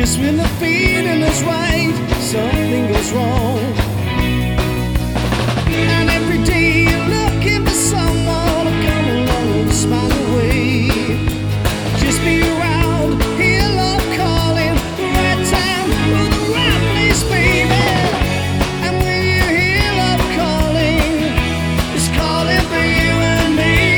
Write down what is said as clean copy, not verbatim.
Just when the feeling is right, something goes wrong.